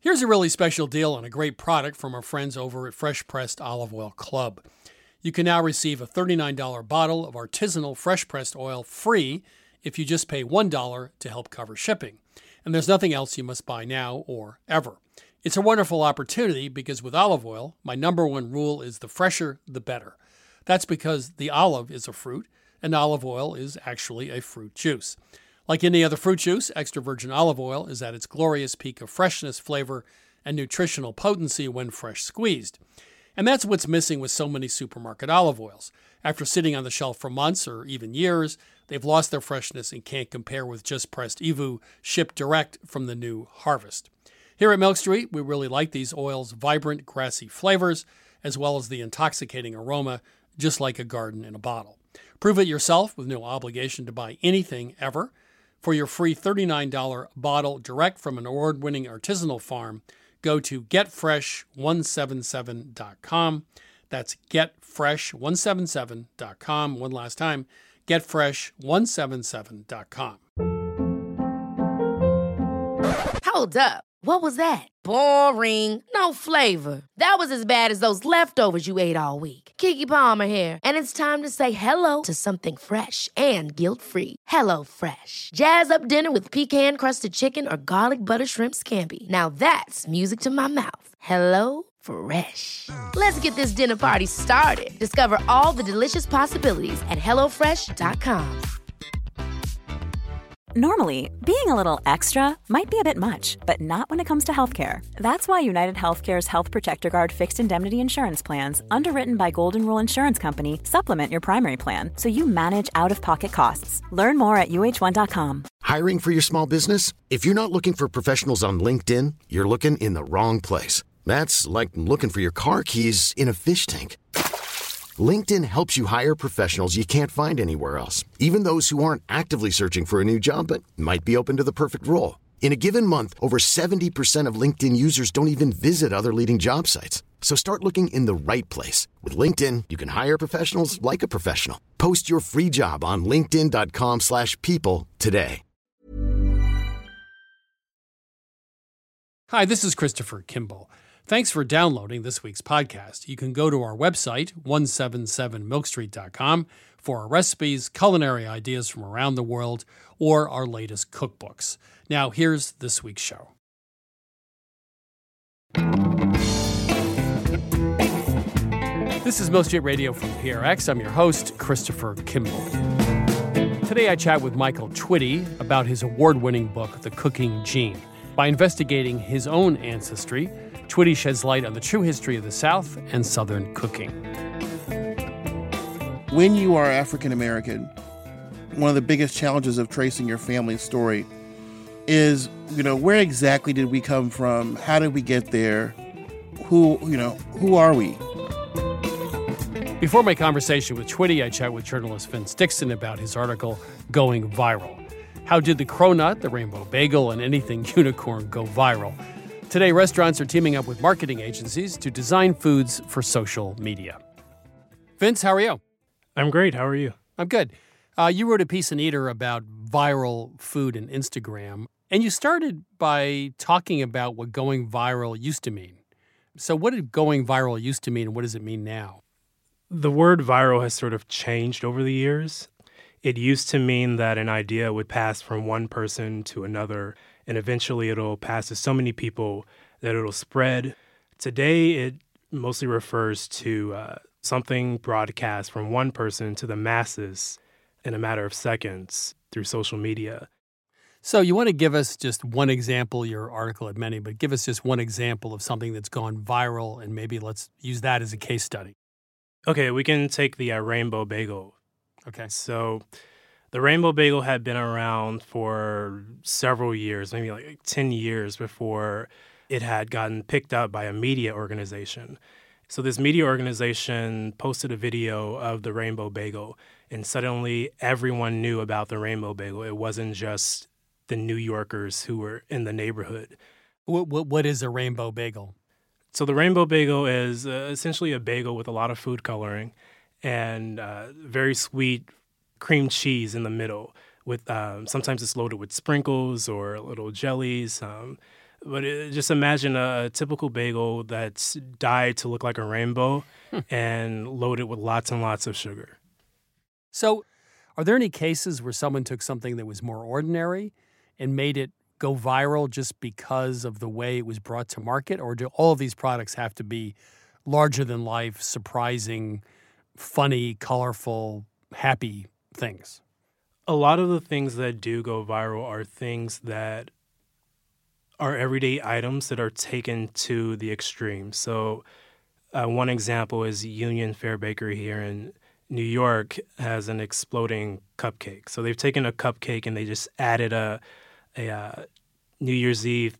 Here's a really special deal on a great product from our friends over at Fresh Pressed Olive Oil Club. You can now receive a $39 bottle of artisanal fresh pressed oil free if you just pay $1 to help cover shipping. And there's nothing else you must buy now or ever. It's a wonderful opportunity because with olive oil, my number one rule is the fresher, the better. That's because the olive is a fruit, and olive oil is actually a fruit juice. Like any other fruit juice, extra virgin olive oil is at its glorious peak of freshness, flavor, and nutritional potency when fresh squeezed. And that's what's missing with so many supermarket olive oils. After sitting on the shelf for months or even years, they've lost their freshness and can't compare with just pressed EVOO shipped direct from the new harvest. Here at Milk Street, we really like these oils' vibrant, grassy flavors, as well as the intoxicating aroma, just like a garden in a bottle. Prove it yourself with no obligation to buy anything ever. For your free $39 bottle direct from an award-winning artisanal farm, go to getfresh177.com. That's getfresh177.com. One last time, getfresh177.com. Hold up. What was that? Boring. No flavor. That was as bad as those leftovers you ate all week. Keke Palmer here, and it's time to say hello to something fresh and guilt-free. Hello Fresh. Jazz up dinner with pecan-crusted chicken or garlic butter shrimp scampi. Now that's music to my mouth. Hello Fresh. Let's get this dinner party started. Discover all the delicious possibilities at hellofresh.com. Normally, being a little extra might be a bit much, but not when it comes to healthcare. That's why United Healthcare's Health Protector Guard fixed indemnity insurance plans, underwritten by Golden Rule Insurance Company, supplement your primary plan so you manage out-of-pocket costs. Learn more at uh1.com. Hiring for your small business? If you're not looking for professionals on LinkedIn, you're looking in the wrong place. That's like looking for your car keys in a fish tank. LinkedIn helps you hire professionals you can't find anywhere else, even those who aren't actively searching for a new job but might be open to the perfect role. In a given month, over 70% of LinkedIn users don't even visit other leading job sites. So start looking in the right place. With LinkedIn, you can hire professionals like a professional. Post your free job on linkedin.com/people today. Hi, this is Christopher Kimball. Thanks for downloading this week's podcast. You can go to our website, 177milkstreet.com, for our recipes, culinary ideas from around the world, or our latest cookbooks. Now, here's this week's show. This is Milk Street Radio from PRX. I'm your host, Christopher Kimball. Today I chat with Michael Twitty about his award-winning book, The Cooking Gene. By investigating his own ancestry, Twitty sheds light on the true history of the South and Southern cooking. When you are African American, one of the biggest challenges of tracing your family's story is, where exactly did we come from? How did we get there? Who are we? Before my conversation with Twitty, I chat with journalist Vince Dixon about his article, Going Viral. How did the cronut, the rainbow bagel, and anything unicorn go viral? Today, restaurants are teaming up with marketing agencies to design foods for social media. Vince, how are you? I'm great. How are you? I'm good. You wrote a piece in Eater about viral food and Instagram, and you started by talking about what going viral used to mean. So what did going viral used to mean, and what does it mean now? The word viral has sort of changed over the years. It used to mean that an idea would pass from one person to another, and eventually it'll pass to so many people that it'll spread. Today, it mostly refers to something broadcast from one person to the masses in a matter of seconds through social media. So you want to give us just one example? Your article had many, but give us just one example of something that's gone viral, and maybe let's use that as a case study. Okay, we can take the rainbow bagel. Okay. So the rainbow bagel had been around for several years, maybe like 10 years before it had gotten picked up by a media organization. So this media organization posted a video of the rainbow bagel, and suddenly everyone knew about the rainbow bagel. It wasn't just the New Yorkers who were in the neighborhood. What is a rainbow bagel? So the rainbow bagel is essentially a bagel with a lot of food coloring and very sweet cream cheese in the middle. With sometimes it's loaded with sprinkles or little jellies. But just imagine a typical bagel that's dyed to look like a rainbow and loaded with lots and lots of sugar. So, are there any cases where someone took something that was more ordinary and made it go viral just because of the way it was brought to market? Or do all of these products have to be larger than life, surprising, funny, colorful, happy things? A lot of the things that do go viral are things that are everyday items that are taken to the extreme. So one example is Union Fair Bakery here in New York has an exploding cupcake. So they've taken a cupcake and they just added a New Year's Eve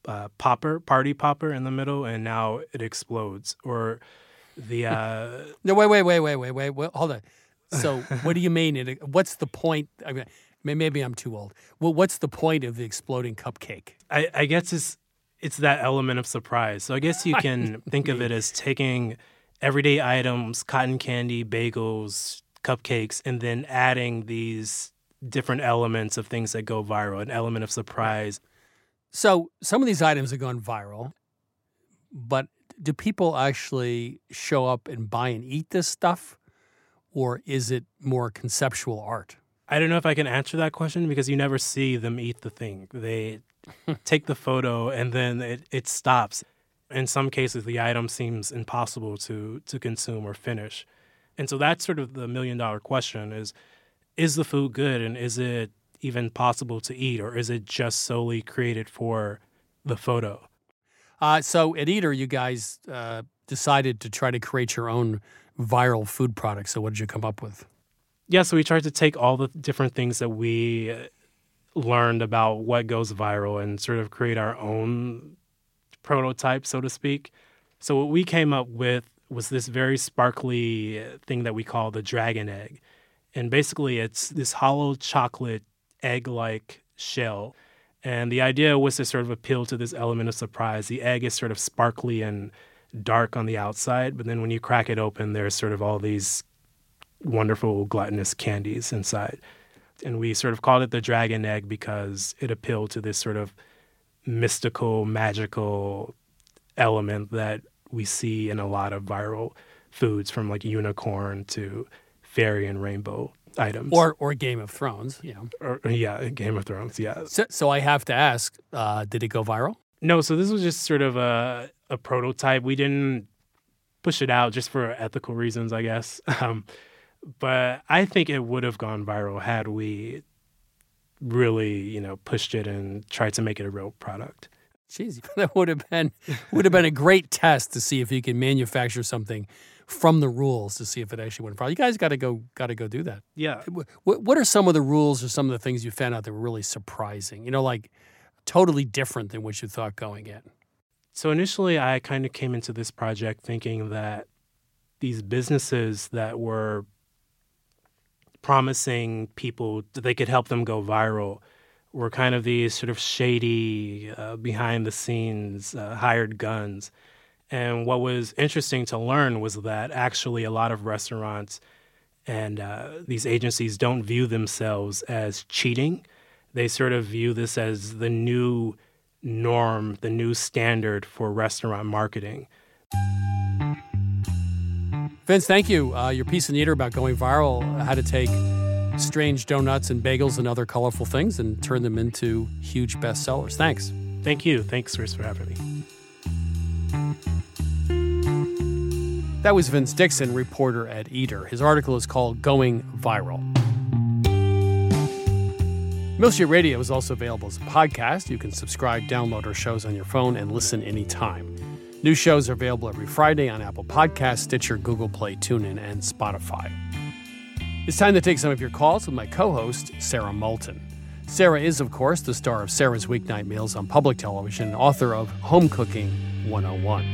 party popper in the middle, and now it explodes. Or the No, wait, hold on. So what do you mean? What's the point? I mean, maybe I'm too old. Well, what's the point of the exploding cupcake? I guess it's that element of surprise. So I guess you can think of it as taking everyday items, cotton candy, bagels, cupcakes, and then adding these different elements of things that go viral, an element of surprise. So some of these items have gone viral, but do people actually show up and buy and eat this stuff, or is it more conceptual art? I don't know if I can answer that question because you never see them eat the thing. They take the photo and then it stops. In some cases, the item seems impossible to consume or finish. And so that's sort of the million-dollar question is the food good, and is it even possible to eat, or is it just solely created for the photo? So at Eater, you guys decided to try to create your own viral food product. So what did you come up with? Yeah, so we tried to take all the different things that we learned about what goes viral and sort of create our own prototype, so to speak. So what we came up with was this very sparkly thing that we call the dragon egg. And basically it's this hollow chocolate egg-like shell. And the idea was to sort of appeal to this element of surprise. The egg is sort of sparkly and dark on the outside, but then when you crack it open, there's sort of all these wonderful gluttonous candies inside. And we sort of called it the dragon egg because it appealed to this sort of mystical, magical element that we see in a lot of viral foods, from like unicorn to fairy and rainbow items. Or Game of Thrones, Game of Thrones, yeah. So I have to ask, did it go viral? No, so this was just sort of a prototype. We didn't push it out just for ethical reasons, I guess. But I think it would have gone viral had we really, pushed it and tried to make it a real product. Jeez, that would have been a great test to see if you can manufacture something from the rules to see if it actually went viral. You guys got to go do that. Yeah. What are some of the rules or some of the things you found out that were really surprising? Like totally different than what you thought going in. So initially, I kind of came into this project thinking that these businesses that were promising people that they could help them go viral were kind of these sort of shady, behind-the-scenes, hired guns. And what was interesting to learn was that actually a lot of restaurants and these agencies don't view themselves as cheating. They sort of view this as the new norm, the new standard for restaurant marketing. Vince, thank you. Your piece in Eater about going viral, how to take strange donuts and bagels and other colorful things and turn them into huge bestsellers. Thanks. Thank you. Thanks, Chris, for having me. That was Vince Dixon, reporter at Eater. His article is called Going Viral. Milkshake Radio is also available as a podcast. You can subscribe, download our shows on your phone, and listen anytime. New shows are available every Friday on Apple Podcasts, Stitcher, Google Play, TuneIn, and Spotify. It's time to take some of your calls with my co-host, Sarah Moulton. Sarah is, of course, the star of Sarah's Weeknight Meals on public television and author of Home Cooking 101.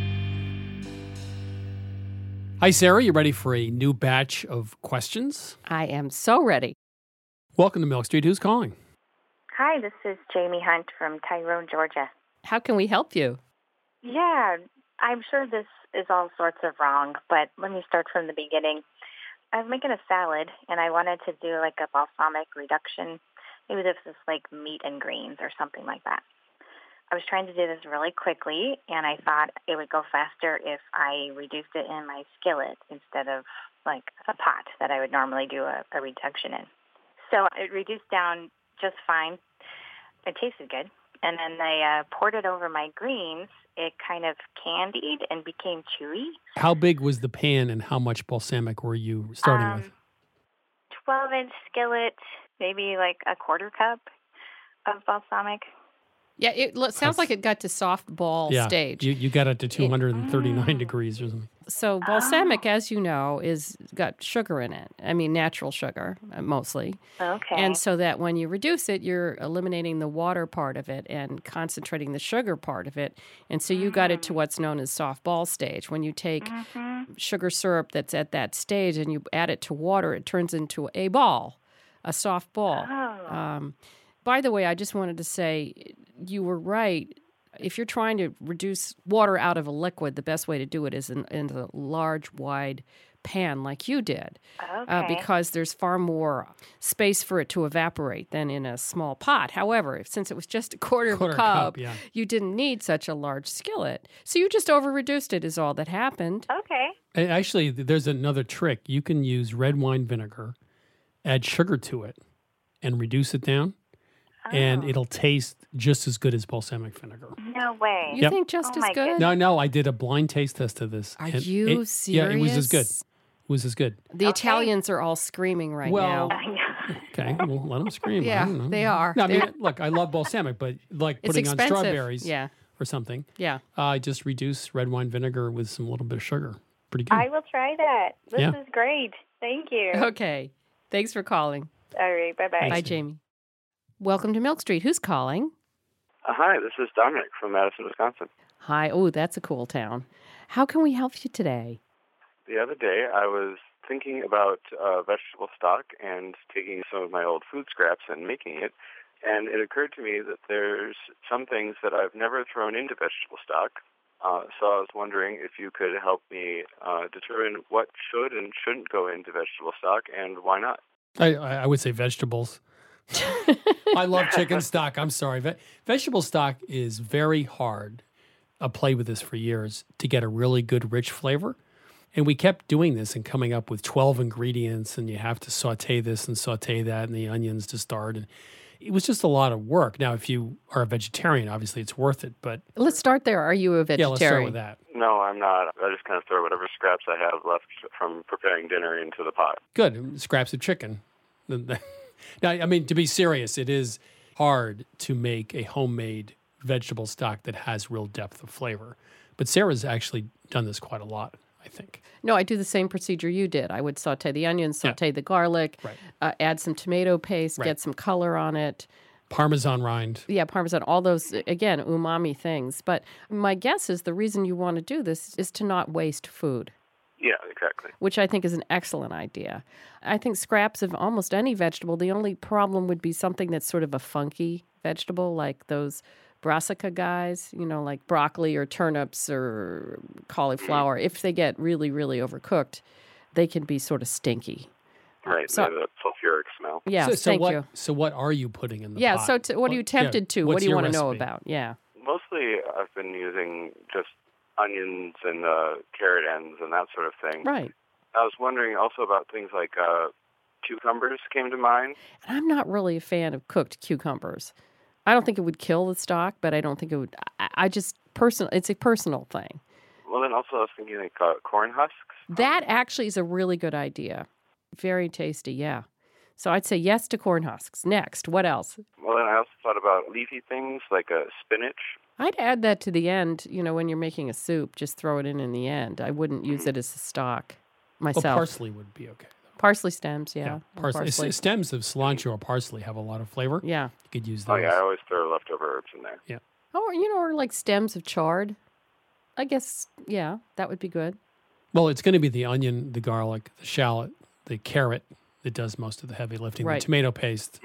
Hi, Sarah. You ready for a new batch of questions? I am so ready. Welcome to Milk Street. Who's calling? Hi, this is Jamie Hunt from Tyrone, Georgia. How can we help you? Yeah, I'm sure this is all sorts of wrong, but let me start from the beginning. I was making a salad, and I wanted to do like a balsamic reduction. Maybe this is like meat and greens or something like that. I was trying to do this really quickly, and I thought it would go faster if I reduced it in my skillet instead of like a pot that I would normally do a reduction in. So it reduced down just fine. It tasted good. And then I poured it over my greens. It kind of candied and became chewy. How big was the pan and how much balsamic were you starting with? 12-inch skillet, maybe like a quarter cup of balsamic. Yeah, it sounds like it got to soft ball stage. You got it to 239 degrees or something. So balsamic, as you know, is got sugar in it. I mean, natural sugar, mostly. Okay. And so that when you reduce it, you're eliminating the water part of it and concentrating the sugar part of it. And so you got it to what's known as soft ball stage. When you take sugar syrup that's at that stage and you add it to water, it turns into a ball, a soft ball. Oh. By the way, I just wanted to say you were right. If you're trying to reduce water out of a liquid, the best way to do it is in a large, wide pan like you did, because there's far more space for it to evaporate than in a small pot. However, since it was just a quarter of a cup, you didn't need such a large skillet. So you just over-reduced it is all that happened. Okay. Actually, there's another trick. You can use red wine vinegar, add sugar to it, and reduce it down. And it'll taste just as good as balsamic vinegar. No way. You think just as good? No, I did a blind taste test of this. Are you serious? Yeah, it was as good. It was as good. The Italians are all screaming now. Okay, well, let them scream. Yeah, I don't know. they are. No, I mean, look, I love balsamic, but like It's putting on expensive. strawberries or something. Yeah. I just reduce red wine vinegar with some little bit of sugar. Pretty good. I will try that. This is great. Thank you. Okay. Thanks for calling. All right. Bye-bye. Bye, Jamie. Welcome to Milk Street. Who's calling? Hi, this is Dominic from Madison, Wisconsin. Hi. Oh, that's a cool town. How can we help you today? The other day, I was thinking about vegetable stock and taking some of my old food scraps and making it, and it occurred to me that there's some things that I've never thrown into vegetable stock. So I was wondering if you could help me determine what should and shouldn't go into vegetable stock and why not. I would say vegetables. I love chicken stock. I'm sorry. Vegetable stock is very hard. I've played with this for years to get a really good, rich flavor. And we kept doing this and coming up with 12 ingredients, and you have to saute this and saute that and the onions to start. And it was just a lot of work. Now, if you are a vegetarian, obviously it's worth it. But let's start there. Are you a vegetarian? Yeah, let's start with that. No, I'm not. I just kind of throw whatever scraps I have left from preparing dinner into the pot. Good. Scraps of chicken. Now, I mean, to be serious, it is hard to make a homemade vegetable stock that has real depth of flavor. But Sarah's actually done this quite a lot, I think. No, I do the same procedure you did. I would saute the onions, saute the garlic, add some tomato paste, get some color on it. Parmesan rind. Yeah, Parmesan, all those, again, umami things. But my guess is the reason you want to do this is to not waste food. Yeah, exactly. Which I think is an excellent idea. I think scraps of almost any vegetable, the only problem would be something that's sort of a funky vegetable, like those brassica guys, like broccoli or turnips or cauliflower. If they get really, really overcooked, they can be sort of stinky. Right, so, the sulfuric smell. Yeah, thank you. So what are you putting in the pot? Yeah, so what are you tempted to? What do you want to know recipe? about? Yeah. Mostly I've been using just onions and carrot ends and that sort of thing. Right. I was wondering also about things like cucumbers came to mind. I'm not really a fan of cooked cucumbers. I don't think it would kill the stock, but I don't think it would. It's a personal thing. Well, then also I was thinking like corn husks. That actually is a really good idea. Very tasty, yeah. So I'd say yes to corn husks. Next, what else? Well, then I also thought about leafy things like spinach. I'd add that to the end, when you're making a soup, just throw it in the end. I wouldn't use it as a stock myself. Well, parsley would be okay. Parsley stems, yeah. Parsley. Stems of cilantro or parsley have a lot of flavor. Yeah. You could use those. Oh, yeah, I always throw leftover herbs in there. Yeah. Or like stems of chard. I guess, yeah, that would be good. Well, it's going to be the onion, the garlic, the shallot, the carrot that does most of the heavy lifting, the tomato paste.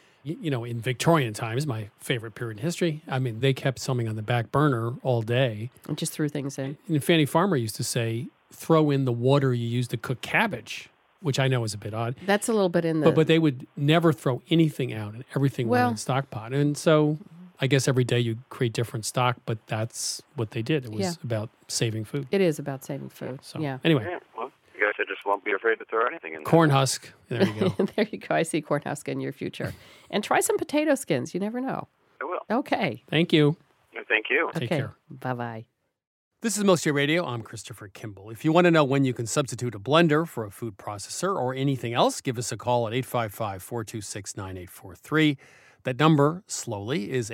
In Victorian times, my favorite period in history, I mean, they kept something on the back burner all day. And just threw things in. And Fanny Farmer used to say, throw in the water you use to cook cabbage, which I know is a bit odd. That's a little bit in the... But they would never throw anything out, and everything went in the stock pot. And so I guess every day you create different stock, but that's what they did. It was about saving food. It is about saving food. So, yeah. Anyway. Yeah, well, I guess I just won't be afraid to throw anything in there. Corn husk. There you go. There you go. I see corn husk in your future. And try some potato skins. You never know. I will. Okay. Thank you. Thank you. Take okay. care. Bye-bye. This is Milk Street Radio. I'm Christopher Kimball. If you want to know when you can substitute a blender for a food processor or anything else, give us a call at 855-426-9843. That number, slowly, is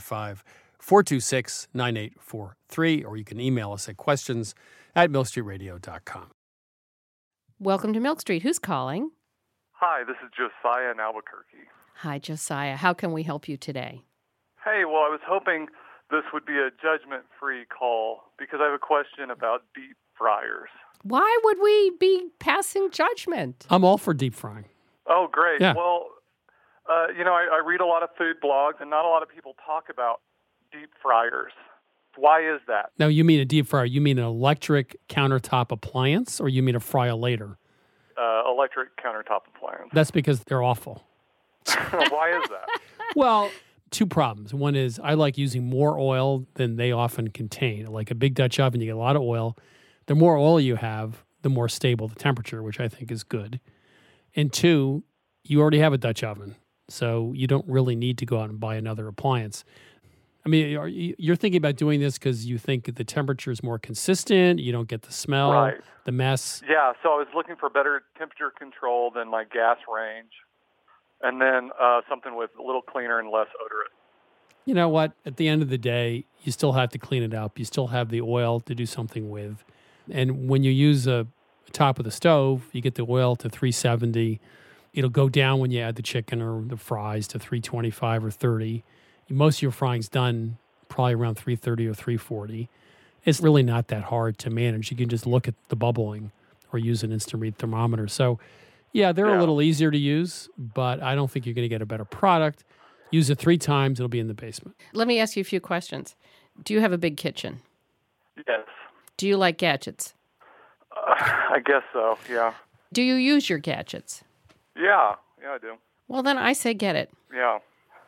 855-426-9843, or you can email us at questions@milkstreetradio.com. Welcome to Milk Street. Who's calling? Hi, this is Josiah in Albuquerque. Hi, Josiah. How can we help you today? Hey, well, I was hoping this would be a judgment-free call because I have a question about deep fryers. Why would we be passing judgment? I'm all for deep frying. Oh, great. Yeah. Well, I read a lot of food blogs, and not a lot of people talk about deep fryers. Why is that? Now, you mean a deep fryer. You mean an electric countertop appliance, or you mean a fryer-later? Electric countertop appliance. That's because they're awful. Why is that? Well, two problems. One is I like using more oil than they often contain. Like a big Dutch oven, you get a lot of oil. The more oil you have, the more stable the temperature, which I think is good. And two, you already have a Dutch oven, so you don't really need to go out and buy another appliance. I mean, you're thinking about doing this because you think the temperature is more consistent, you don't get the smell, Right. the mess. Yeah, so I was looking for better temperature control than my gas range, and then something with a little cleaner and less odorous. You know what? At the end of the day, you still have to clean it up. You still have the oil to do something with. And when you use a top of the stove, you get the oil to 370. It'll go down when you add the chicken or the fries to 325 or 30. Most of your frying's done probably around 330 or 340. It's really not that hard to manage. You can just look at the bubbling or use an instant read thermometer. So, yeah, they're a little easier to use, but I don't think you're going to get a better product. Use it 3 times, it'll be in the basement. Let me ask you a few questions. Do you have a big kitchen? Yes. Do you like gadgets? I guess so, yeah. Do you use your gadgets? Yeah, I do. Well, then I say get it. Yeah.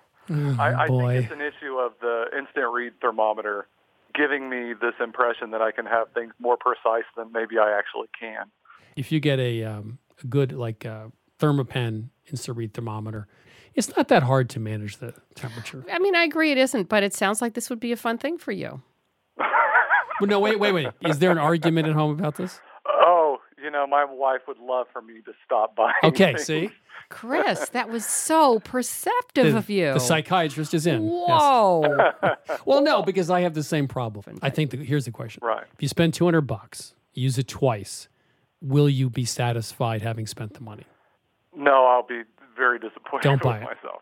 I think it's an issue of the instant read thermometer giving me this impression that I can have things more precise than maybe I actually can. If you get a good Thermapen instant read thermometer, it's not that hard to manage the temperature. I mean, I agree it isn't, but it sounds like this would be a fun thing for you. Well, no, wait. Is there an argument at home about this? Oh, my wife would love for me to stop buying Okay, things. see? Chris, that was so perceptive of you. The psychiatrist is in. Whoa. Yes. Well, no, because I have the same problem. I think here's the question. Right. If you spend $200, use it twice, will you be satisfied having spent the money? No, I'll be very disappointed Don't buy with it. myself.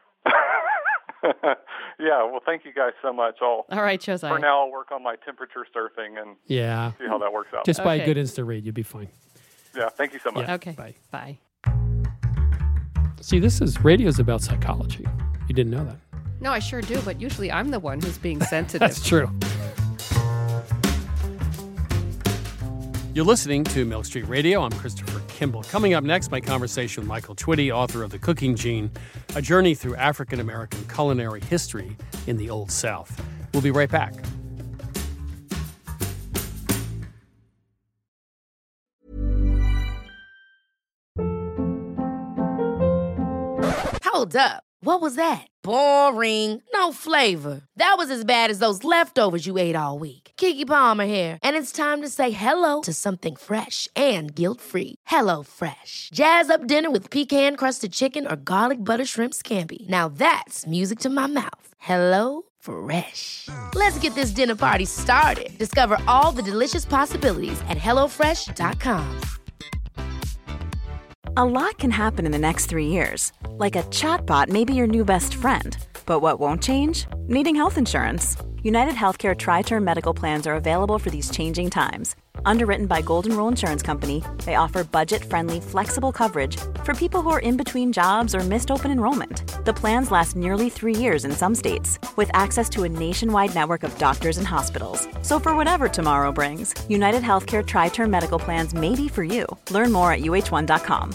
Yeah, well, thank you guys so much. All right, Josiah. For now, I'll work on my temperature surfing and see how that works out. Just buy a Okay. good instant read, you'll be fine. Yeah, thank you so much. Yeah. Okay. Bye. See, radio's about psychology. You didn't know that. No, I sure do, but usually I'm the one who's being sensitive. That's true. You're listening to Milk Street Radio. I'm Christopher Kimball. Coming up next, my conversation with Michael Twitty, author of The Cooking Gene, a journey through African-American culinary history in the Old South. We'll be right back. Hold up. What was that? Boring. No flavor. That was as bad as those leftovers you ate all week. Keke Palmer here, and it's time to say hello to something fresh and guilt-free. Hello Fresh. Jazz up dinner with pecan-crusted chicken or garlic butter shrimp scampi. Now that's music to my mouth. Hello Fresh. Let's get this dinner party started. Discover all the delicious possibilities at hellofresh.com. A lot can happen in the next 3 years. Like a chatbot may be your new best friend. But what won't change? Needing health insurance. United Healthcare Tri-Term Medical Plans are available for these changing times. Underwritten by Golden Rule Insurance Company, they offer budget-friendly, flexible coverage for people who are in between jobs or missed open enrollment. The plans last nearly 3 years in some states, with access to a nationwide network of doctors and hospitals. So for whatever tomorrow brings, United Healthcare Tri-Term Medical Plans may be for you. Learn more at uh1.com.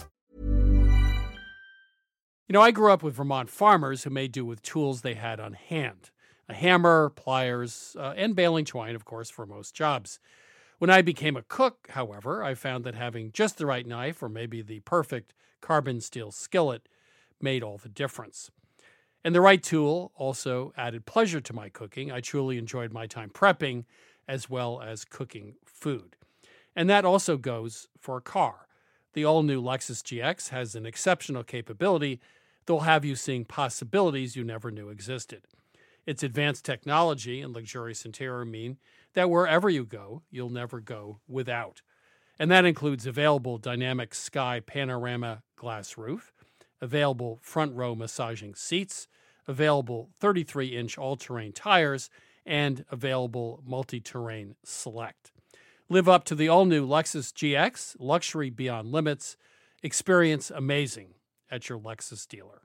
I grew up with Vermont farmers who made do with tools they had on hand. a hammer, pliers, and baling twine, of course, for most jobs. When I became a cook, however, I found that having just the right knife or maybe the perfect carbon steel skillet made all the difference. And the right tool also added pleasure to my cooking. I truly enjoyed my time prepping as well as cooking food. And that also goes for a car. The all-new Lexus GX has an exceptional capability that will have you seeing possibilities you never knew existed. Its advanced technology and luxurious interior mean that wherever you go, you'll never go without. And that includes available dynamic sky panorama glass roof, available front row massaging seats, available 33-inch all-terrain tires, and available multi-terrain select. Live up to the all-new Lexus GX, luxury beyond limits. Experience amazing at your Lexus dealer.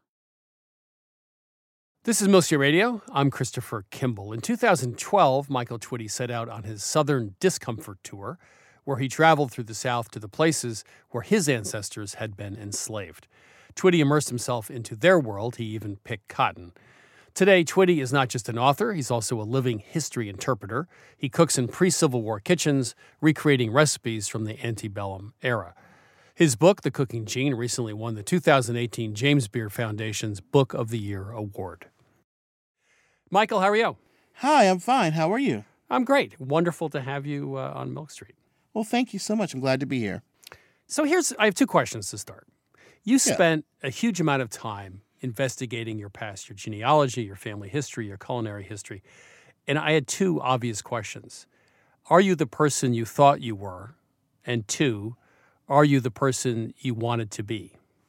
This is Milk Street Radio. I'm Christopher Kimball. In 2012, Michael Twitty set out on his Southern Discomfort Tour, where he traveled through the South to the places where his ancestors had been enslaved. Twitty immersed himself into their world. He even picked cotton. Today, Twitty is not just an author, he's also a living history interpreter. He cooks in pre-Civil War kitchens, recreating recipes from the antebellum era. His book, The Cooking Gene, recently won the 2018 James Beard Foundation's Book of the Year Award. Michael, how are you? Hi, I'm fine. How are you? I'm great. Wonderful to have you on Milk Street. Well, thank you so much. I'm glad to be here. So I have two questions to start. You spent a huge amount of time investigating your past, your genealogy, your family history, your culinary history. And I had two obvious questions. Are you the person you thought you were? And two, are you the person you wanted to be?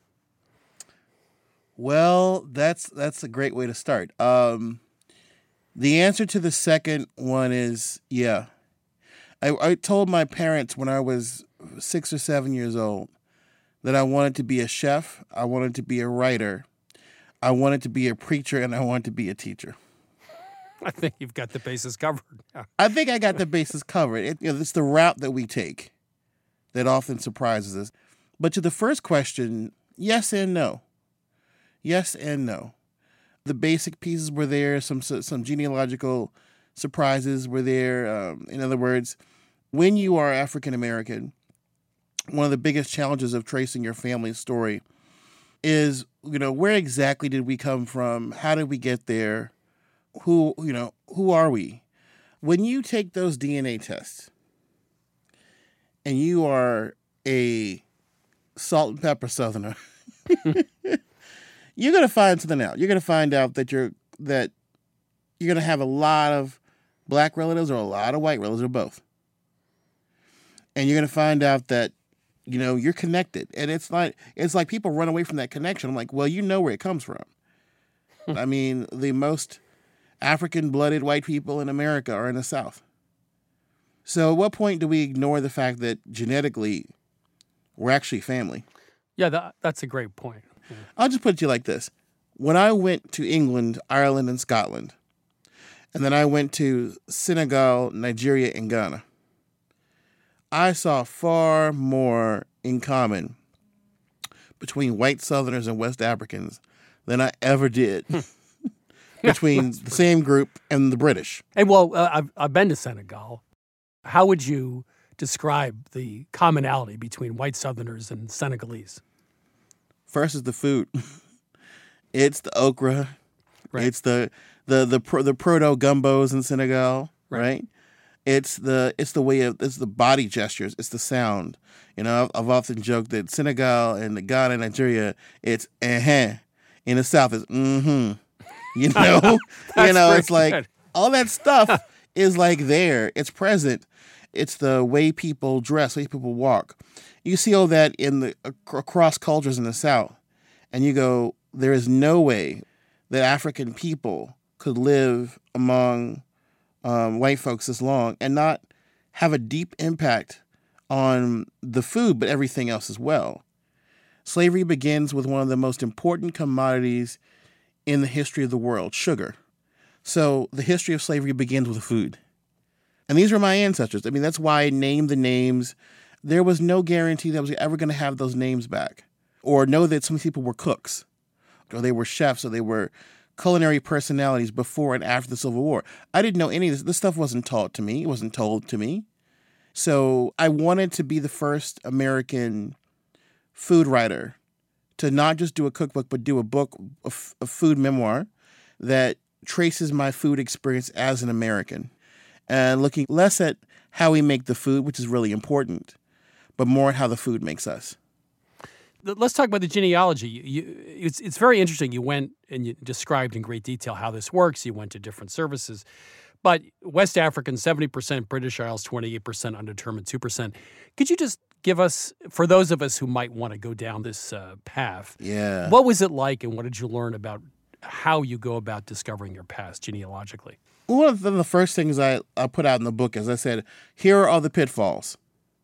Well, that's a great way to start. The answer to the second one is yeah. I told my parents when I was 6 or 7 years old that I wanted to be a chef, I wanted to be a writer, I wanted to be a preacher, and I wanted to be a teacher. I think you've got the bases covered. I think I got the bases covered. It's the route that we take that often surprises us. But to the first question, yes and no. Yes and no. The basic pieces were there. Some genealogical surprises were there. In other words, when you are African American, one of the biggest challenges of tracing your family's story is, where exactly did we come from? How did we get there? Who are we? When you take those DNA tests and you are a salt and pepper Southerner, you're going to find something out. You're going to find out that you're going to have a lot of black relatives or a lot of white relatives or both. And you're going to find out that, you're connected. And it's like people run away from that connection. I'm like, well, you know where it comes from. I mean, the most African-blooded white people in America are in the South. So at what point do we ignore the fact that genetically we're actually family? Yeah, that's a great point. Yeah. I'll just put it to you like this. When I went to England, Ireland, and Scotland, and then I went to Senegal, Nigeria, and Ghana, I saw far more in common between white Southerners and West Africans than I ever did between the same group and the British. Hey, well, I've been to Senegal. How would you describe the commonality between white Southerners and Senegalese? First is the food. It's the okra. Right. It's the proto gumbos in Senegal, right? It's the body gestures. It's the sound. I've often joked that Senegal and Ghana and Nigeria, it's in the South it's it's like good. All that stuff is like there. It's present. It's the way people dress, the way people walk. You see all that across cultures in the South, and you go, there is no way that African people could live among white folks this long and not have a deep impact on the food, but everything else as well. Slavery begins with one of the most important commodities in the history of the world, sugar. So the history of slavery begins with food. And these are my ancestors. I mean, that's why I named the names. There was no guarantee that I was ever going to have those names back or know that some people were cooks or they were chefs or they were culinary personalities before and after the Civil War. I didn't know any of this. This stuff wasn't taught to me. It wasn't told to me. So I wanted to be the first American food writer to not just do a cookbook, but do a book, a food memoir that traces my food experience as an American and looking less at how we make the food, which is really important, but more at how the food makes us. Let's talk about the genealogy. It's very interesting. You went and you described in great detail how this works. You went to different services. But West African, 70%, British Isles, 28%, undetermined, 2%. Could you just give us, for those of us who might want to go down this path, what was it like and what did you learn about how you go about discovering your past genealogically? One of the first things I put out in the book is I said, here are all the pitfalls.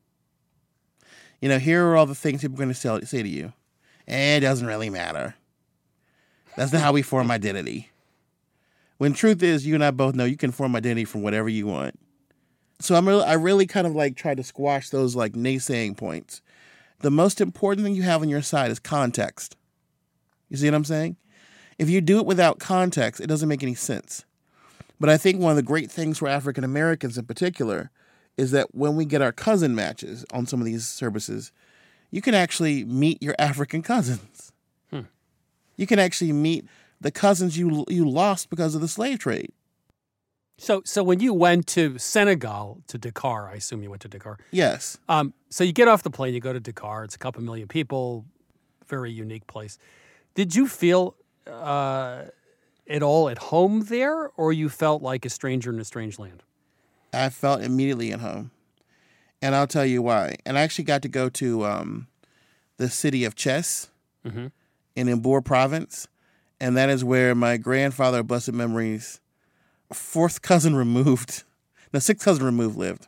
Here are all the things people are going to say to you. It doesn't really matter. That's not how we form identity. When truth is, you and I both know you can form identity from whatever you want. So I really kind of like try to squash those like naysaying points. The most important thing you have on your side is context. You see what I'm saying? If you do it without context, it doesn't make any sense. But I think one of the great things for African Americans in particular is that when we get our cousin matches on some of these services, you can actually meet your African cousins. You can actually meet the cousins you lost because of the slave trade. So when you went to Senegal, to Dakar, I assume you went to Dakar. Yes. So you get off the plane, you go to Dakar. It's a couple million people, very unique place. Did you feel at all at home there, or you felt like a stranger in a strange land? I felt immediately at home, and I'll tell you why. And I actually got to go to the city of Thiès in Mbour province, and that is where my grandfather, of blessed memories, sixth cousin removed lived.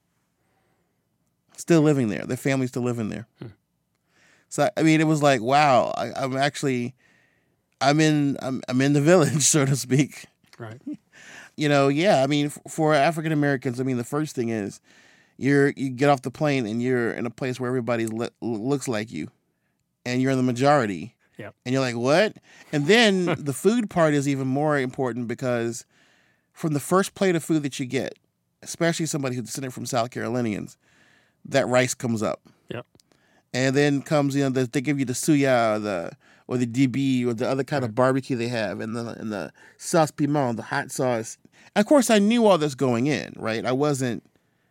Still living there. Their family's still living there. So, I mean, it was like, wow, I'm in the village, so to speak. Right. I mean, for African Americans, I mean, the first thing is you get off the plane and you're in a place where everybody looks like you, and you're in the majority. Yep. And you're like, what? And then the food part is even more important because from the first plate of food that you get, especially somebody who's descended from South Carolinians, that rice comes up. Yep. And then comes, they give you the suya or the DB or the other kind of barbecue they have, and the sauce piment, the hot sauce. And of course, I knew all this going in, right? I wasn't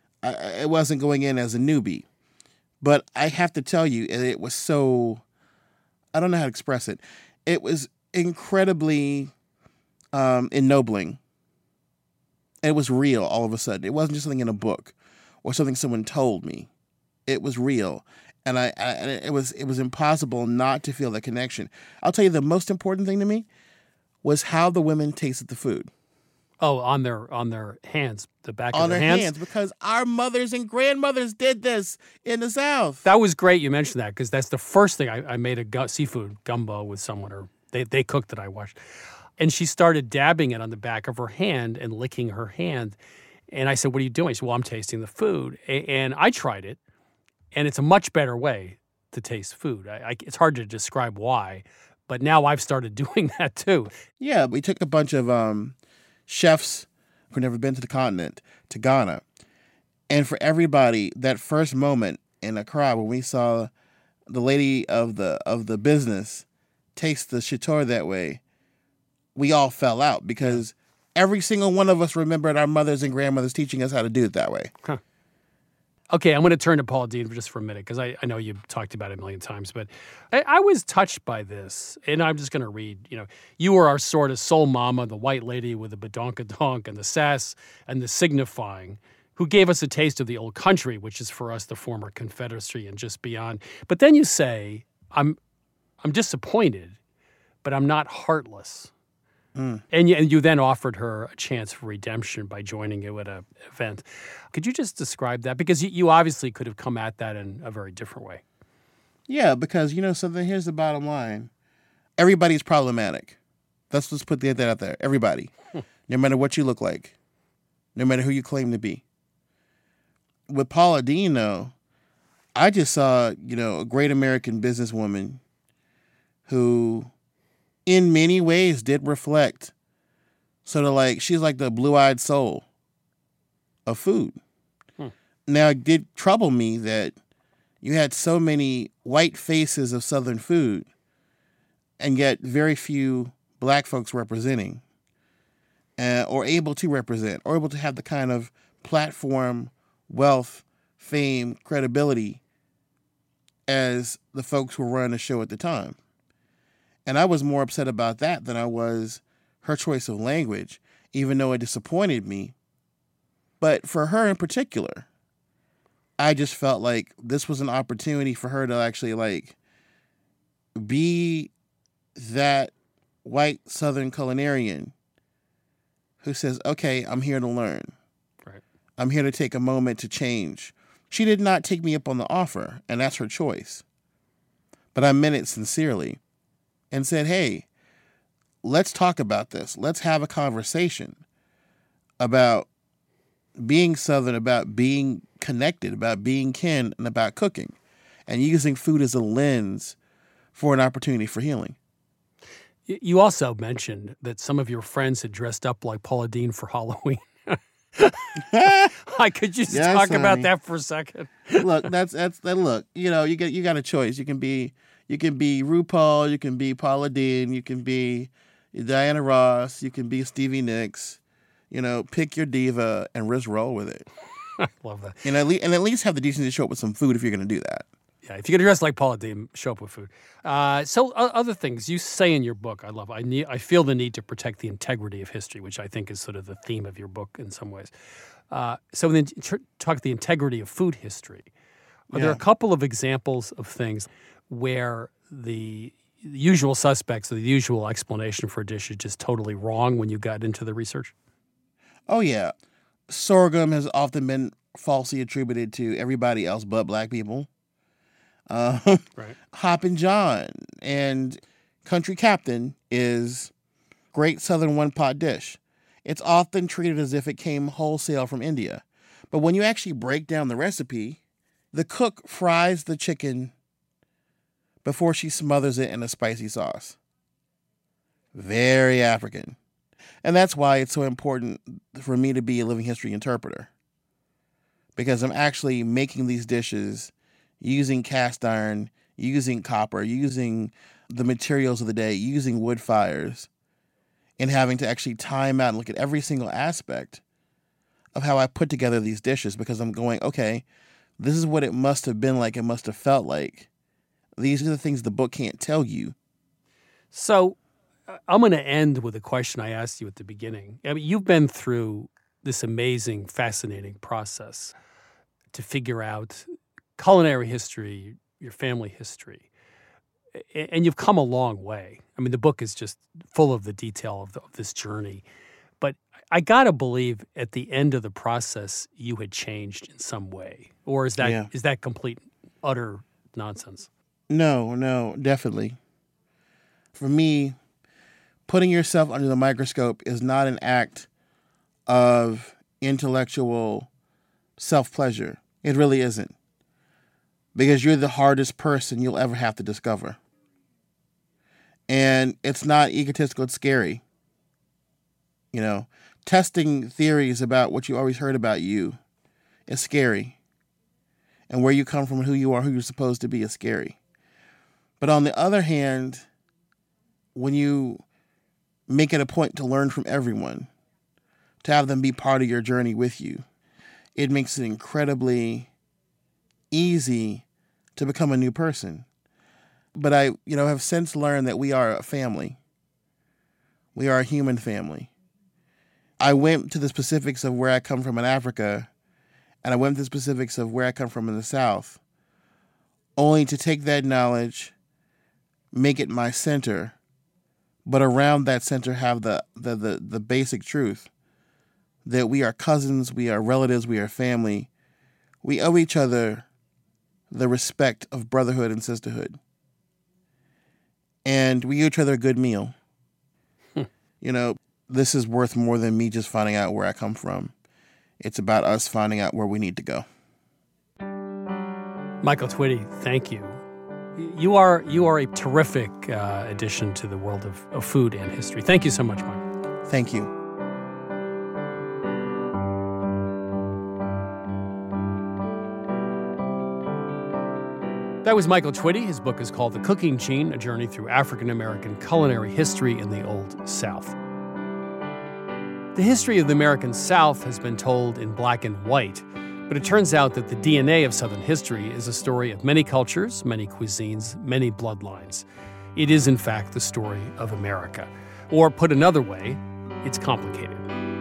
going in as a newbie, but I have to tell you, it was so, I don't know how to express it. It was incredibly ennobling. And it was real all of a sudden. It wasn't just something in a book or something someone told me. It was real. And it was impossible not to feel the connection. I'll tell you, the most important thing to me was how the women tasted the food. Oh, on their hands, the back on of their hands, because our mothers and grandmothers did this in the South. That was great you mentioned that, because that's the first thing I made seafood gumbo with someone, or they cooked it, I watched. And she started dabbing it on the back of her hand and licking her hand. And I said, what are you doing? She said, well, I'm tasting the food. And I tried it, and it's a much better way to taste food. It's hard to describe why, but now I've started doing that too. Yeah, we took a bunch of chefs who've never been to the continent to Ghana. And for everybody, that first moment in Accra when we saw the lady of the business taste the shitor that way, we all fell out because every single one of us remembered our mothers and grandmothers teaching us how to do it that way. Huh. Okay, I'm going to turn to Paula Deen just for a minute because I know you've talked about it a million times, but I was touched by this, and I'm just going to read. You were our sort of soul mama, the white lady with the badonkadonk and the sass and the signifying, who gave us a taste of the old country, which is for us the former Confederacy and just beyond. But then you say, I'm disappointed, but I'm not heartless. And you then offered her a chance for redemption by joining you at an event. Could you just describe that? Because you obviously could have come at that in a very different way. Yeah, because, something, here's the bottom line. Everybody's problematic. Let's just put that out there. Everybody. No matter what you look like. No matter who you claim to be. With Paula Deen, though, I just saw, a great American businesswoman who in many ways did reflect sort of like, she's like the blue-eyed soul of food. Now, it did trouble me that you had so many white faces of Southern food and yet very few black folks representing or able to represent or able to have the kind of platform, wealth, fame, credibility as the folks who were running the show at the time. And I was more upset about that than I was her choice of language, even though it disappointed me. But for her in particular, I just felt like this was an opportunity for her to actually like be that white Southern culinarian who says, okay, I'm here to learn. Right. I'm here to take a moment to change. She did not take me up on the offer, and that's her choice. But I meant it sincerely and said, hey, let's talk about this. Let's have a conversation about being Southern, about being connected, about being kin, and about cooking, and using food as a lens for an opportunity for healing. You also mentioned that some of your friends had dressed up like Paula Deen for Halloween. Could you talk about that for a second? Look, look. You know, you got a choice. You can be RuPaul, you can be Paula Deen, you can be Diana Ross, you can be Stevie Nicks. You know, pick your diva and just roll with it. I love that. And at least have the decency to show up with some food if you're going to do that. Yeah, if you're going to dress like Paula Deen, show up with food. So other things you say in your book, I love. I feel the need to protect the integrity of history, which I think is sort of the theme of your book in some ways. So then talk the integrity of food history. Are there a couple of examples of things where the usual suspects or the usual explanation for a dish is just totally wrong when you got into the research? Oh, yeah. Sorghum has often been falsely attributed to everybody else but black people. Right. Hoppin' John and Country Captain is great Southern one-pot dish. It's often treated as if it came wholesale from India. But when you actually break down the recipe, the cook fries the chicken before she smothers it in a spicy sauce. Very African. And that's why it's so important for me to be a living history interpreter. Because I'm actually making these dishes using cast iron, using copper, using the materials of the day, using wood fires, and having to actually time out and look at every single aspect of how I put together these dishes, because I'm going, okay, this is what it must have been like, it must have felt like. These are the things the book can't tell you. So I'm going to end with a question I asked you at the beginning. I mean, you've been through this amazing, fascinating process to figure out culinary history, your family history, and you've come a long way. I mean, the book is just full of the detail of this journey. But I got to believe at the end of the process, you had changed in some way. Or is that complete, utter nonsense? No, definitely. For me, putting yourself under the microscope is not an act of intellectual self-pleasure. It really isn't. Because you're the hardest person you'll ever have to discover. And it's not egotistical, it's scary. You know, testing theories about what you always heard about you is scary. And where you come from and who you are, who you're supposed to be is scary. But on the other hand, when you make it a point to learn from everyone, to have them be part of your journey with you, it makes it incredibly easy to become a new person. But I, have since learned that we are a family. We are a human family. I went to the specifics of where I come from in Africa, and I went to the specifics of where I come from in the South, only to take that knowledge, make it my center, but around that center have the basic truth that we are cousins, we are relatives, we are family. We owe each other the respect of brotherhood and sisterhood. And we owe each other a good meal. This is worth more than me just finding out where I come from. It's about us finding out where we need to go. Michael Twitty, thank you. You are a terrific addition to the world of food and history. Thank you so much, Michael. Thank you. That was Michael Twitty. His book is called The Cooking Gene, A Journey Through African-American Culinary History in the Old South. The history of the American South has been told in black and white, but it turns out that the DNA of Southern history is a story of many cultures, many cuisines, many bloodlines. It is, in fact, the story of America. Or put another way, it's complicated.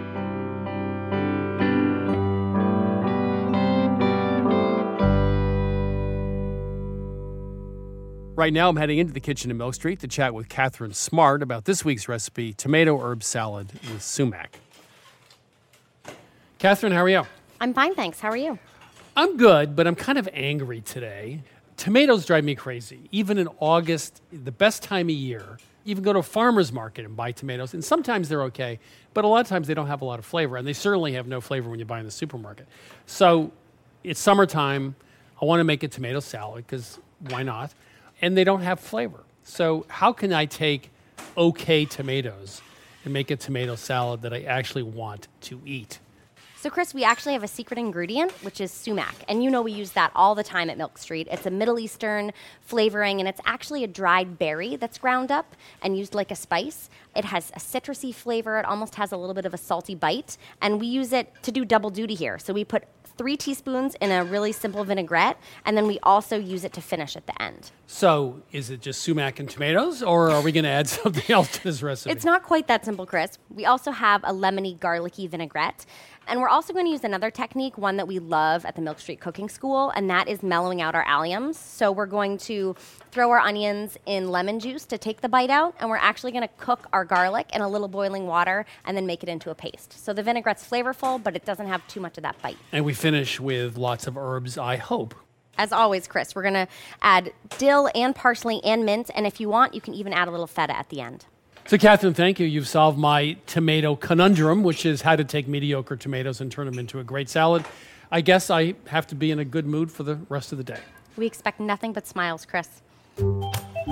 Right now, I'm heading into the kitchen in Milk Street to chat with Catherine Smart about this week's recipe, tomato herb salad with sumac. Catherine, how are you? I'm fine, thanks. How are you? I'm good, but I'm kind of angry today. Tomatoes drive me crazy. Even in August, the best time of year, you even go to a farmer's market and buy tomatoes, and sometimes they're okay, but a lot of times they don't have a lot of flavor, and they certainly have no flavor when you buy in the supermarket. So it's summertime. I want to make a tomato salad, because why not? And they don't have flavor. So how can I take okay tomatoes and make a tomato salad that I actually want to eat? So, Chris, we actually have a secret ingredient, which is sumac. And you know we use that all the time at Milk Street. It's a Middle Eastern flavoring, and it's actually a dried berry that's ground up and used like a spice. It has a citrusy flavor. It almost has a little bit of a salty bite. And we use it to do double duty here. So we put 3 teaspoons in a really simple vinaigrette, and then we also use it to finish at the end. So is it just sumac and tomatoes, or are we going to add something else to this recipe? It's not quite that simple, Chris. We also have a lemony, garlicky vinaigrette. And we're also going to use another technique, one that we love at the Milk Street Cooking School, and that is mellowing out our alliums. So we're going to throw our onions in lemon juice to take the bite out, and we're actually going to cook our garlic in a little boiling water and then make it into a paste. So the vinaigrette's flavorful, but it doesn't have too much of that bite. And we finish with lots of herbs, I hope. As always, Chris, we're going to add dill and parsley and mint, and if you want, you can even add a little feta at the end. So, Catherine, thank you. You've solved my tomato conundrum, which is how to take mediocre tomatoes and turn them into a great salad. I guess I have to be in a good mood for the rest of the day. We expect nothing but smiles, Chris. For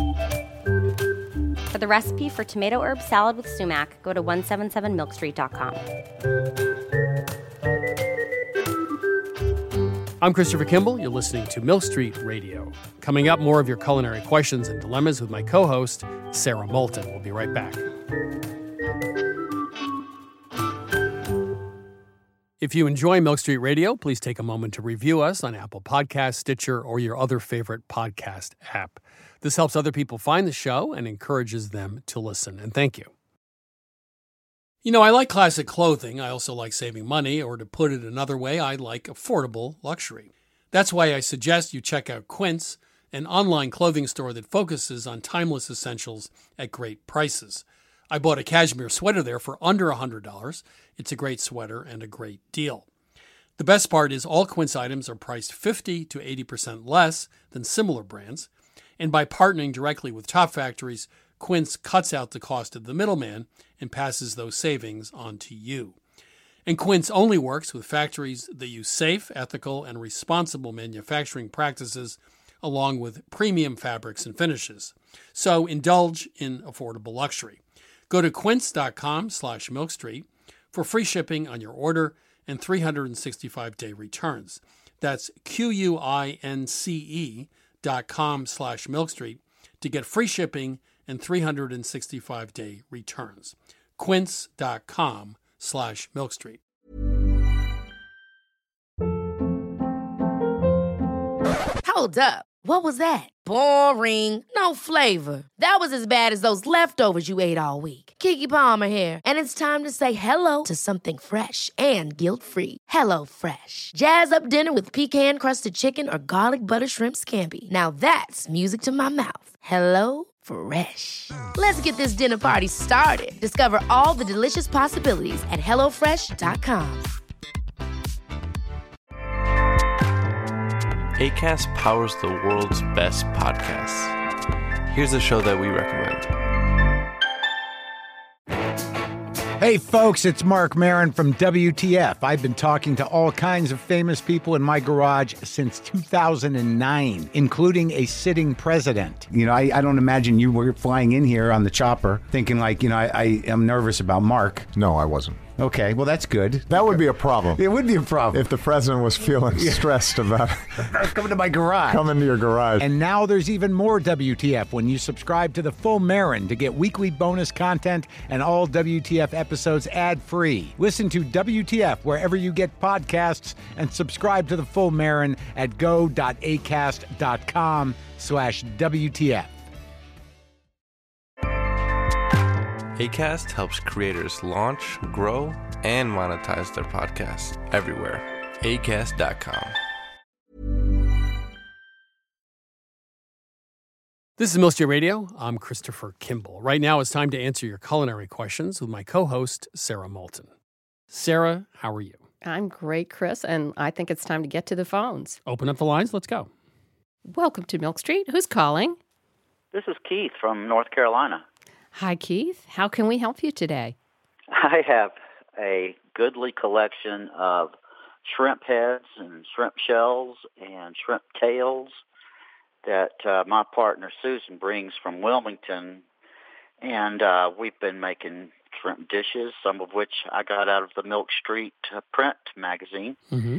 the recipe for tomato herb salad with sumac, go to 177milkstreet.com. I'm Christopher Kimball. You're listening to Milk Street Radio. Coming up, more of your culinary questions and dilemmas with my co-host, Sarah Moulton. We'll be right back. If you enjoy Milk Street Radio, please take a moment to review us on Apple Podcasts, Stitcher, or your other favorite podcast app. This helps other people find the show and encourages them to listen. And thank you. You know, I like classic clothing. I also like saving money, or to put it another way, I like affordable luxury. That's why I suggest you check out Quince, an online clothing store that focuses on timeless essentials at great prices. I bought a cashmere sweater there for under $100. It's a great sweater and a great deal. The best part is all Quince items are priced 50 to 80% less than similar brands. And by partnering directly with top factories, Quince cuts out the cost of the middleman and passes those savings on to you. And Quince only works with factories that use safe, ethical, and responsible manufacturing practices, along with premium fabrics and finishes. So indulge in affordable luxury. Go to quince.com/milkstreet for free shipping on your order and 365-day returns. That's QUINCE.com/milkstreet to get free shipping and 365-day returns. Quince.com/milkstreet. Hold up. What was that? Boring. No flavor. That was as bad as those leftovers you ate all week. Keke Palmer here, and it's time to say hello to something fresh and guilt-free. Hello Fresh. Jazz up dinner with pecan-crusted chicken or garlic butter shrimp scampi. Now that's music to my mouth. Hello Fresh. Let's get this dinner party started. Discover all the delicious possibilities at HelloFresh.com. Acast powers the world's best podcasts. Here's a show that we recommend. Hey folks, it's Mark Maron from WTF. I've been talking to all kinds of famous people in my garage since 2009, including a sitting president. You know, I don't imagine you were flying in here on the chopper thinking like, you know, I am nervous about Mark. No, I wasn't. Okay, well, that's good. That would be a problem. It would be a problem. If the president was feeling stressed about coming to my garage. Coming to your garage. And now there's even more WTF when you subscribe to The Full Marin to get weekly bonus content and all WTF episodes ad-free. Listen to WTF wherever you get podcasts and subscribe to The Full Marin at go.acast.com/WTF. Acast helps creators launch, grow, and monetize their podcasts everywhere. Acast.com. This is Milk Street Radio. I'm Christopher Kimball. Right now it's time to answer your culinary questions with my co-host, Sarah Moulton. Sarah, how are you? I'm great, Chris, and I think it's time to get to the phones. Open up the lines. Let's go. Welcome to Milk Street. Who's calling? This is Keith from North Carolina. Hi, Keith. How can we help you today? I have a goodly collection of shrimp heads and shrimp shells and shrimp tails that my partner Susan brings from Wilmington. And we've been making shrimp dishes, some of which I got out of the Milk Street print magazine. Mm-hmm.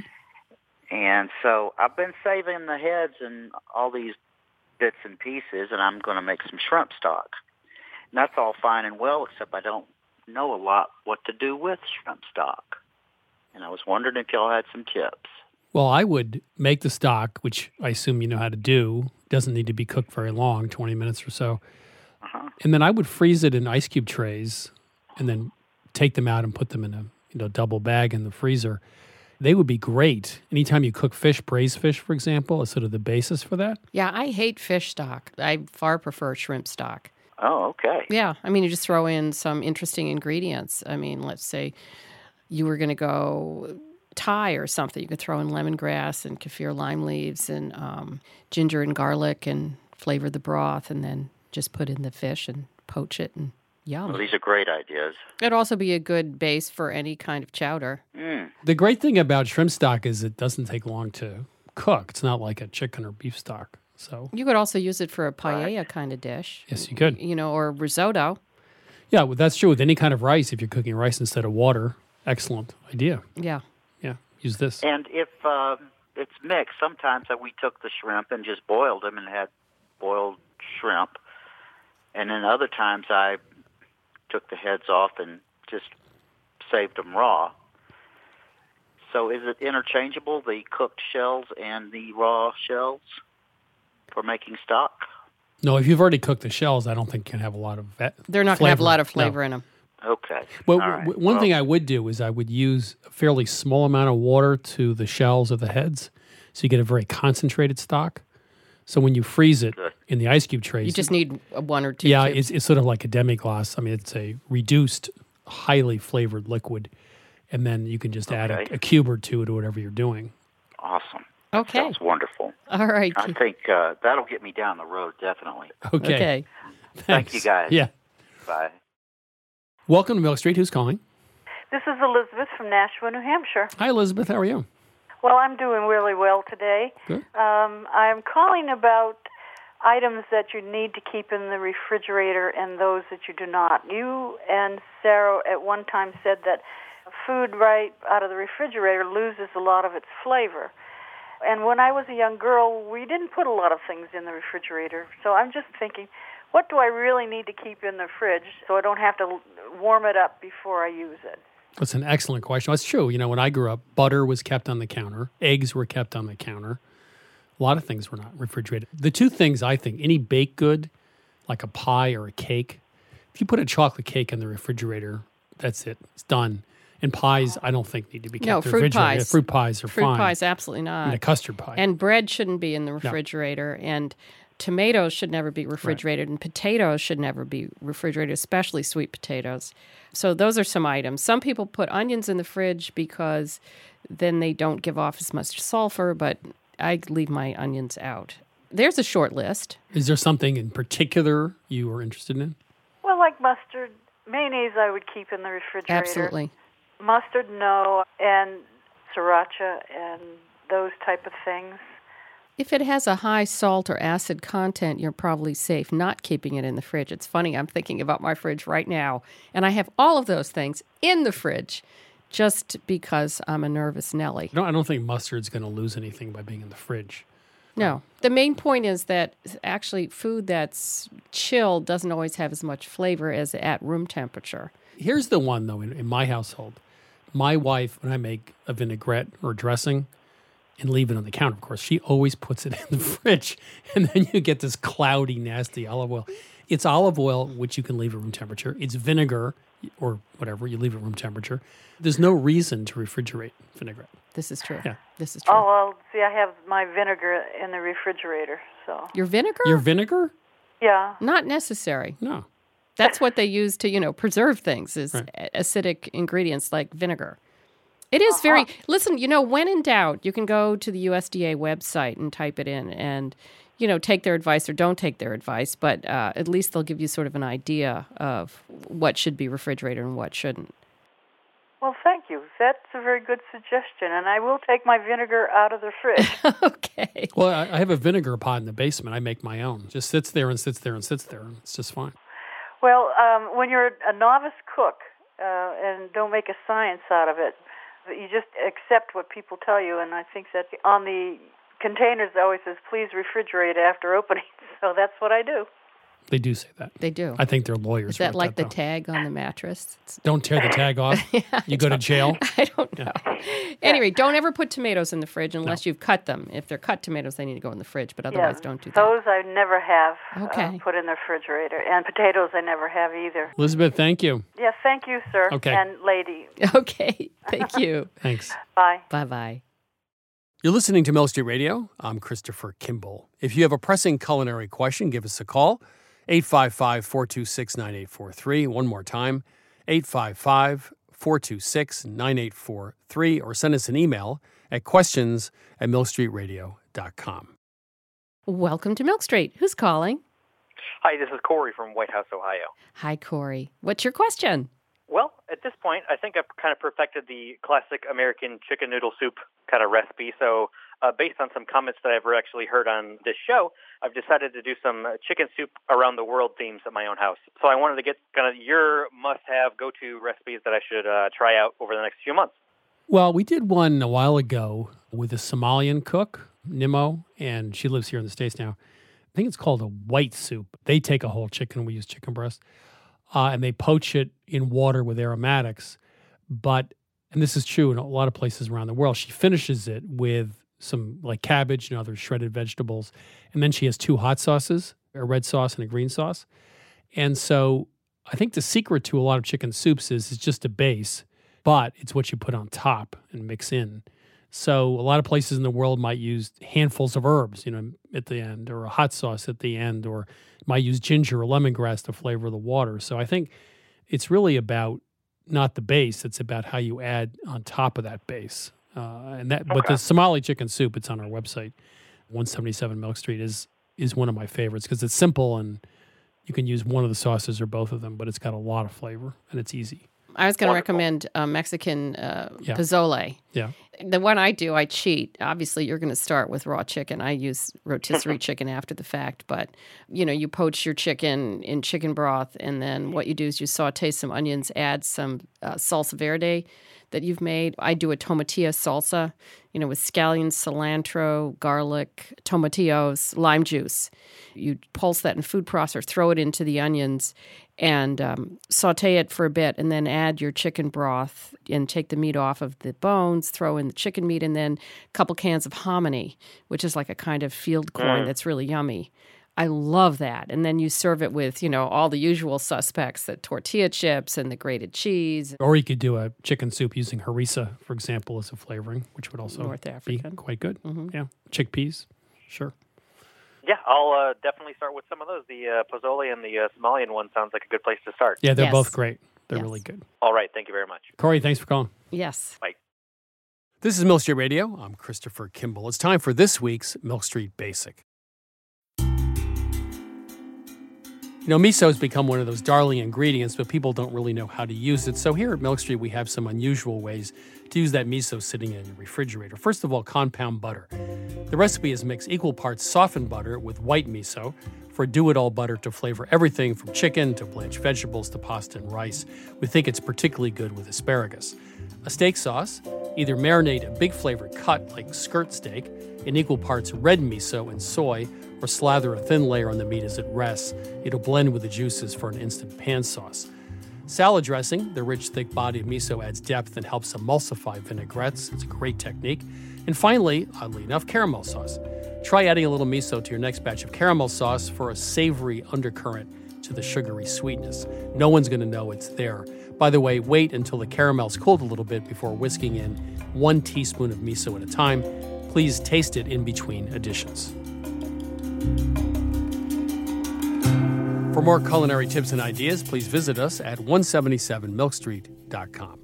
And so I've been saving the heads and all these bits and pieces, and I'm going to make some shrimp stock. And that's all fine and well, except I don't know a lot what to do with shrimp stock. And I was wondering if y'all had some tips. Well, I would make the stock, which I assume you know how to do. Doesn't need to be cooked very long, 20 minutes or so. Uh-huh. And then I would freeze it in ice cube trays and then take them out and put them in a double bag in the freezer. They would be great. Anytime you cook fish, braised fish, for example, is sort of the basis for that. Yeah, I hate fish stock. I far prefer shrimp stock. Oh, okay. Yeah, I mean, you just throw in some interesting ingredients. I mean, let's say you were going to go Thai or something. You could throw in lemongrass and kaffir lime leaves and ginger and garlic and flavor the broth and then just put in the fish and poach it and yum. Well, these are great ideas. It'd also be a good base for any kind of chowder. Mm. The great thing about shrimp stock is it doesn't take long to cook. It's not like a chicken or beef stock. So you could also use it for a paella kind of dish. Yes, you could. Or risotto. Yeah, well, that's true with any kind of rice. If you're cooking rice instead of water, excellent idea. Yeah. Yeah, use this. And if it's mixed, sometimes we took the shrimp and just boiled them and had boiled shrimp. And then other times I took the heads off and just saved them raw. So is it interchangeable, the cooked shells and the raw shells for making stock? No, if you've already cooked the shells, I don't think you can have a lot of They're not going to have a lot of flavor in them. Okay. Well, all right. One thing I would do is I would use a fairly small amount of water to the shells of the heads, so you get a very concentrated stock. So when you freeze it in the ice cube trays, you just need one or two. Yeah, cubes. it's sort of like a demi-glace. I mean, it's a reduced, highly flavored liquid, and then you can just add a cube or two to whatever you're doing. Awesome. Okay. Sounds wonderful. All right. I think that'll get me down the road, definitely. Okay. Thank you, guys. Yeah. Bye. Welcome to Milk Street. Who's calling? This is Elizabeth from Nashua, New Hampshire. Hi, Elizabeth. How are you? Well, I'm doing really well today. Good. I'm calling about items that you need to keep in the refrigerator and those that you do not. You and Sarah at one time said that food right out of the refrigerator loses a lot of its flavor. And when I was a young girl, we didn't put a lot of things in the refrigerator. So I'm just thinking, what do I really need to keep in the fridge so I don't have to warm it up before I use it? That's an excellent question. That's true. You know, when I grew up, butter was kept on the counter. Eggs were kept on the counter. A lot of things were not refrigerated. The two things I think, any baked good, like a pie or a cake, if you put a chocolate cake in the refrigerator, that's it. It's done. And pies, I don't think need to be kept in the refrigerator. Pies. Fruit pies are fine. Fruit pies, absolutely not. And a custard pie. And bread shouldn't be in the refrigerator. No. And tomatoes should never be refrigerated. Right. And potatoes should never be refrigerated, especially sweet potatoes. So those are some items. Some people put onions in the fridge because then they don't give off as much sulfur, but I leave my onions out. There's a short list. Is there something in particular you are interested in? Well, like mustard, Mayonnaise I would keep in the refrigerator. Absolutely. Mustard, no, and sriracha and those type of things. If it has a high salt or acid content, you're probably safe not keeping it in the fridge. It's funny, I'm thinking about my fridge right now, and I have all of those things in the fridge just because I'm a nervous Nelly. I don't think mustard's going to lose anything by being in the fridge. No. The main point is that actually food that's chilled doesn't always have as much flavor as at room temperature. Here's the one, though, in my household. My wife, when I make a vinaigrette or dressing and leave it on the counter, of course, she always puts it in the fridge. And then you get this cloudy, nasty olive oil. It's olive oil, which you can leave at room temperature. It's vinegar or whatever, you leave at room temperature. There's no reason to refrigerate vinaigrette. This is true. Yeah. This is true. Oh, well, see, I have my vinegar in the refrigerator, so. Your vinegar? Your vinegar? Yeah. Not necessary. No. That's what they use to, preserve things is acidic ingredients like vinegar. It is very, listen, when in doubt, you can go to the USDA website and type it in and, take their advice or don't take their advice, but at least they'll give you sort of an idea of what should be refrigerated and what shouldn't. Well, thank you. That's a very good suggestion, and I will take my vinegar out of the fridge. Okay. Well, I have a vinegar pot in the basement. I make my own. Just sits there and sits there and sits there. It's just fine. Well, when you're a novice cook and don't make a science out of it, you just accept what people tell you, and I think that on the containers it always says, please refrigerate after opening, so that's what I do. They do say that. They do. I think they're lawyers. Is that like the though. tag on the mattress? Don't tear the tag off. You go to jail. I don't know. Anyway, don't ever put tomatoes in the fridge unless you've cut them. If they're cut tomatoes, they need to go in the fridge, but otherwise don't do that. Those I never have Okay. put in the refrigerator, and potatoes I never have either. Elizabeth, thank you. Yes, thank you, sir. Okay. And lady. Okay, thank you. Thanks. Bye. Bye-bye. You're listening to Milk Street Radio. I'm Christopher Kimball. If you have a pressing culinary question, give us a call. 855-426-9843. One more time, 855-426-9843, or send us an email at questions@milkstreetradio.com. Welcome to Milk Street. Who's calling? Hi, this is Corey from White House, Ohio. Hi, Corey. What's your question? Well, at this point, I think I've kind of perfected the classic American chicken noodle soup kind of recipe. So based on some comments that I've actually heard on this show, I've decided to do some chicken soup around the world themes at my own house. So I wanted to get kind of your must-have, go-to recipes that I should try out over the next few months. Well, we did one a while ago with a Somalian cook, Nimo, and she lives here in the States now. I think it's called a white soup. They take a whole chicken. We use chicken breast. And they poach it in water with aromatics. But, and this is true in a lot of places around the world, she finishes it with some like cabbage and other shredded vegetables. And then she has two hot sauces, a red sauce and a green sauce. And so I think the secret to a lot of chicken soups is it's just a base, but it's what you put on top and mix in. So a lot of places in the world might use handfuls of herbs, at the end, or a hot sauce at the end, or might use ginger or lemongrass to flavor the water. So I think it's really about not the base; it's about how you add on top of that base. But the Somali chicken soup, it's on our website, 177 Milk Street, is one of my favorites because it's simple and you can use one of the sauces or both of them, but it's got a lot of flavor and it's easy. I was going to recommend Mexican pozole. Yeah. The one I do, I cheat. Obviously, you're going to start with raw chicken. I use rotisserie chicken after the fact. But, you poach your chicken in chicken broth, and then what you do is you saute some onions, add some salsa verde that you've made. I do a tomatilla salsa, with scallions, cilantro, garlic, tomatillos, lime juice. You pulse that in food processor, throw it into the onions, and saute it for a bit, and then add your chicken broth and take the meat off of the bones, throw in the chicken meat, and then a couple cans of hominy, which is like a kind of field corn that's really yummy. I love that. And then you serve it with, all the usual suspects, the tortilla chips and the grated cheese. Or you could do a chicken soup using harissa, for example, as a flavoring, which would also North African. be quite good. Mm-hmm. Yeah, chickpeas, sure. Yeah, I'll definitely start with some of those. The pozole and the Somalian one sounds like a good place to start. Yeah, they're both great. They're really good. All right, thank you very much. Corey, thanks for calling. Yes. Bye. This is Milk Street Radio. I'm Christopher Kimball. It's time for this week's Milk Street Basic. You know, miso has become one of those darling ingredients, but people don't really know how to use it. So here at Milk Street, we have some unusual ways to use that miso sitting in your refrigerator. First of all, compound butter. The recipe is mix equal parts softened butter with white miso for a do-it-all butter to flavor everything from chicken to blanched vegetables to pasta and rice. We think it's particularly good with asparagus. A steak sauce, either marinate a big flavored cut like skirt steak in equal parts red miso and soy, or slather a thin layer on the meat as it rests. It'll blend with the juices for an instant pan sauce. Salad dressing, the rich, thick body of miso adds depth and helps emulsify vinaigrettes. It's a great technique. And finally, oddly enough, caramel sauce. Try adding a little miso to your next batch of caramel sauce for a savory undercurrent to the sugary sweetness. No one's going to know it's there. By the way, wait until the caramel's cooled a little bit before whisking in 1 teaspoon of miso at a time. Please taste it in between additions. For more culinary tips and ideas, please visit us at 177milkstreet.com.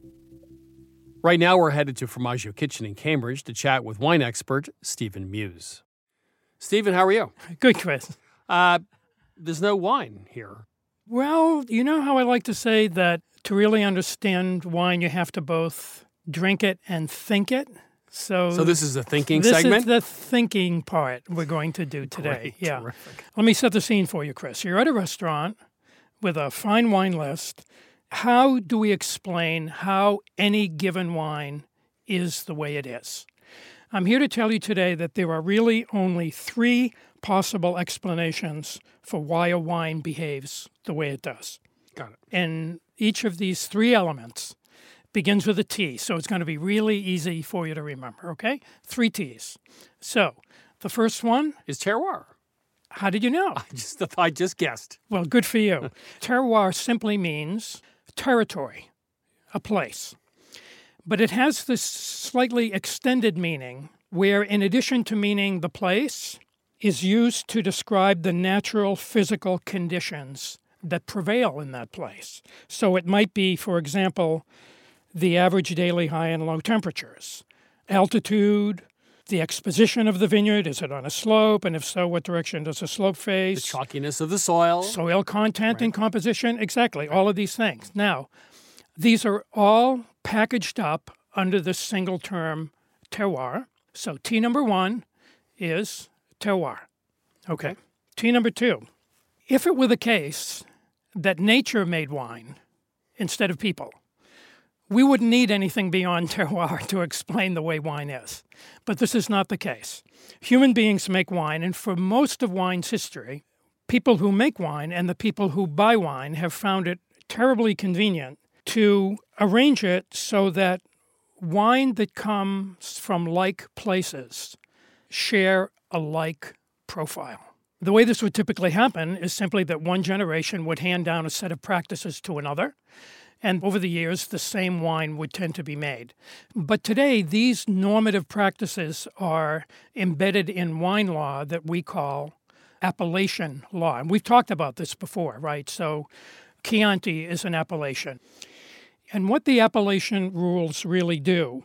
Right now, we're headed to Formaggio Kitchen in Cambridge to chat with wine expert Stephen Muse. Stephen, how are you? Good, Chris. There's no wine here. Well, you know how I like to say that to really understand wine, you have to both drink it and think it? So this is the thinking segment? This is the thinking part we're going to do today. Great, yeah. terrific. Let me set the scene for you, Chris. You're at a restaurant with a fine wine list. How do we explain how any given wine is the way it is? I'm here to tell you today that there are really only 3 possible explanations for why a wine behaves the way it does. Got it. And each of these 3 elements begins with a T, so it's going to be really easy for you to remember, okay? 3 T's. So, the first one is terroir. How did you know? I just guessed. Well, good for you. Terroir simply means territory, a place. But it has this slightly extended meaning where, in addition to meaning the place, is used to describe the natural physical conditions that prevail in that place. So it might be, for example, the average daily high and low temperatures, altitude, the exposition of the vineyard. Is it on a slope? And if so, what direction does the slope face? The chalkiness of the soil. Soil content and composition. Exactly. All of these things. Now, these are all packaged up under the single term terroir. So T number 1 is terroir. Okay. T number 2. If it were the case that nature made wine instead of people, we wouldn't need anything beyond terroir to explain the way wine is. But this is not the case. Human beings make wine, and for most of wine's history, people who make wine and the people who buy wine have found it terribly convenient to arrange it so that wine that comes from like places share a like profile. The way this would typically happen is simply that one generation would hand down a set of practices to another, and over the years, the same wine would tend to be made. But today, these normative practices are embedded in wine law that we call appellation law. And we've talked about this before, right? So Chianti is an appellation. And what the appellation rules really do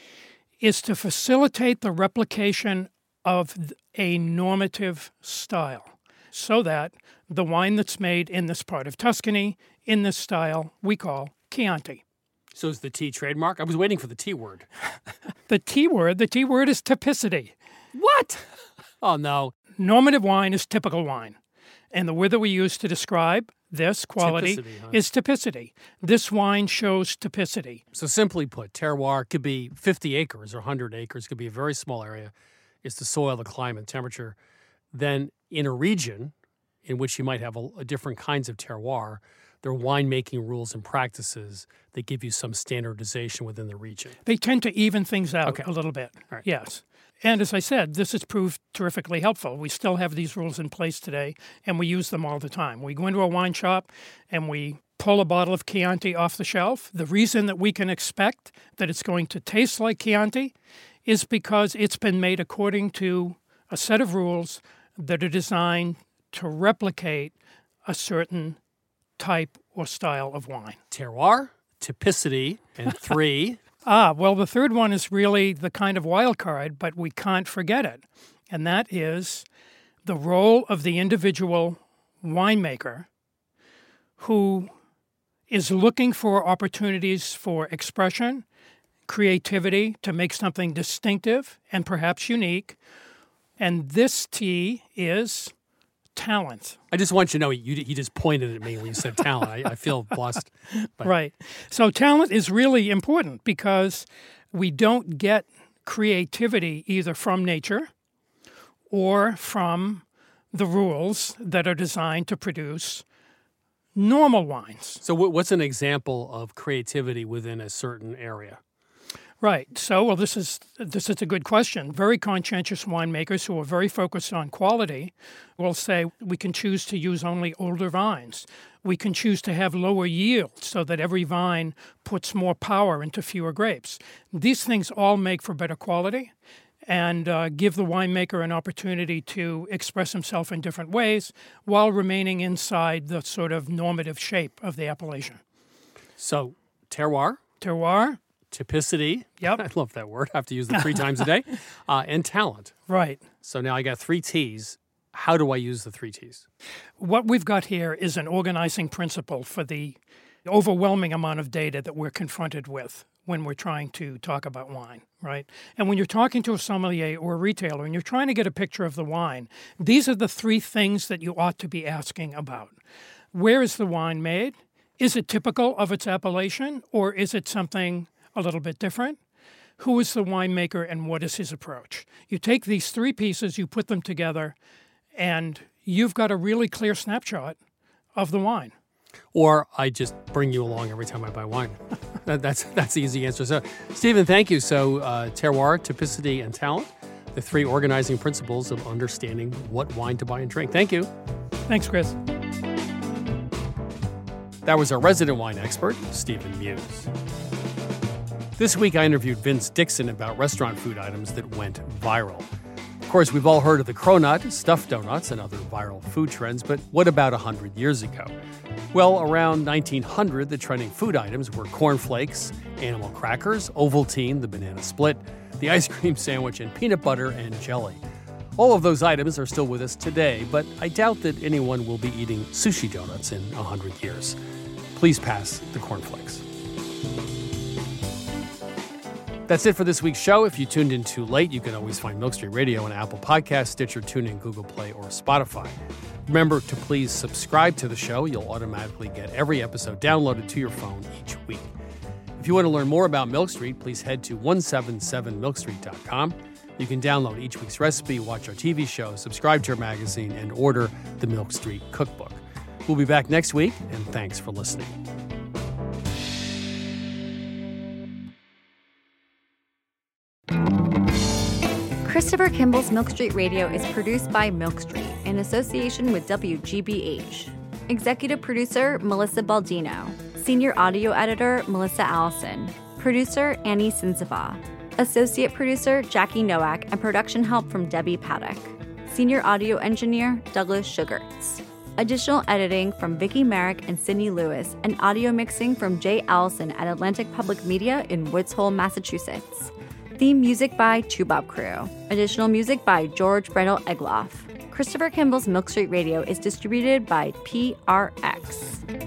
is to facilitate the replication of a normative style so that the wine that's made in this part of Tuscany, in this style, we call Chianti. So is the T trademark? I was waiting for the T word. The T word is typicity. What? Oh, no. Normative wine is typical wine. And the word that we use to describe this quality is typicity. This wine shows typicity. So simply put, terroir could be 50 acres or 100 acres, could be a very small area. It's the soil, the climate, temperature. Then in a region in which you might have a different kinds of terroir, there are winemaking rules and practices that give you some standardization within the region. They tend to even things out a little bit. Right. Yes. And as I said, this has proved terrifically helpful. We still have these rules in place today, and we use them all the time. We go into a wine shop and we pull a bottle of Chianti off the shelf. The reason that we can expect that it's going to taste like Chianti is because it's been made according to a set of rules that are designed to replicate a certain type or style of wine. Terroir, typicity, and 3. Well, the third one is really the kind of wild card, but we can't forget it. And that is the role of the individual winemaker who is looking for opportunities for expression, creativity, to make something distinctive and perhaps unique. And this tea is talent. I just want you to know, he just pointed at me when you said talent. I feel blessed. But. Right. So talent is really important because we don't get creativity either from nature or from the rules that are designed to produce normal wines. So what's an example of creativity within a certain area? Right. So, well, this is a good question. Very conscientious winemakers who are very focused on quality will say we can choose to use only older vines. We can choose to have lower yield so that every vine puts more power into fewer grapes. These things all make for better quality and give the winemaker an opportunity to express himself in different ways while remaining inside the sort of normative shape of the appellation. So, terroir. Terroir. Typicity. Yep. I love that word. I have to use it 3 times a day. And talent. Right. So now I got 3 T's. How do I use the 3 T's? What we've got here is an organizing principle for the overwhelming amount of data that we're confronted with when we're trying to talk about wine, right? And when you're talking to a sommelier or a retailer and you're trying to get a picture of the wine, these are the 3 things that you ought to be asking about. Where is the wine made? Is it typical of its appellation, or is it something a little bit different? Who is the winemaker and what is his approach? You take these 3 pieces, you put them together, and you've got a really clear snapshot of the wine. Or I just bring you along every time I buy wine. That's the easy answer. So, Stephen, thank you. So, terroir, typicity, and talent, the 3 organizing principles of understanding what wine to buy and drink. Thank you. Thanks, Chris. That was our resident wine expert, Stephen Muse. This week, I interviewed Vince Dixon about restaurant food items that went viral. Of course, we've all heard of the cronut, stuffed donuts, and other viral food trends, but what about 100 years ago? Well, around 1900, the trending food items were cornflakes, animal crackers, Ovaltine, the banana split, the ice cream sandwich, and peanut butter and jelly. All of those items are still with us today, but I doubt that anyone will be eating sushi donuts in 100 years. Please pass the cornflakes. That's it for this week's show. If you tuned in too late, you can always find Milk Street Radio on Apple Podcasts, Stitcher, TuneIn, Google Play, or Spotify. Remember to please subscribe to the show. You'll automatically get every episode downloaded to your phone each week. If you want to learn more about Milk Street, please head to 177milkstreet.com. You can download each week's recipe, watch our TV show, subscribe to our magazine, and order the Milk Street Cookbook. We'll be back next week, and thanks for listening. Christopher Kimball's Milk Street Radio is produced by Milk Street in association with WGBH. Executive producer, Melissa Baldino. Senior audio editor, Melissa Allison. Producer, Annie Sinsava. Associate producer, Jackie Nowak, and production help from Debbie Paddock. Senior audio engineer, Douglas Sugarts. Additional editing from Vicki Merrick and Sydney Lewis, and audio mixing from Jay Allison at Atlantic Public Media in Woods Hole, Massachusetts. Theme music by Chubop Crew. Additional music by George Brendel Egloff. Christopher Kimball's Milk Street Radio is distributed by PRX.